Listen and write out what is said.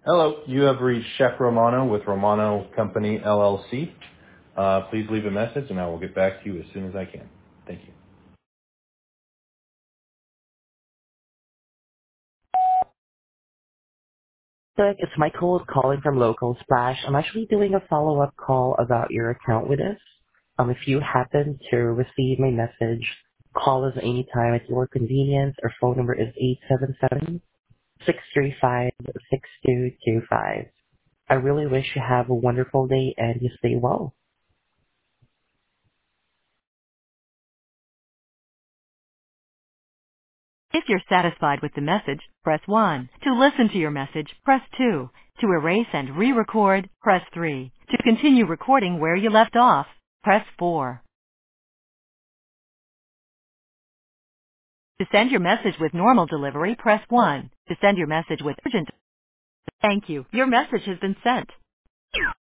Hello, you have reached Chef Romano with Romano Company LLC. Please leave a message and I will get back to you as soon as I can. Thank you. Doug, it's Michael calling from Local Splash. I'm actually doing a follow-up call about your account with us. If you happen to receive my message, call us anytime at your convenience. Our phone number is 877-635-6225. I really wish you have a wonderful day and you stay well. If you're satisfied with the message, press 1. To listen to your message, press 2. To erase and re-record, press 3. To continue recording where you left off, press 4. To send your message with normal delivery, press 1. To send your message with urgent, thank you. Your message has been sent.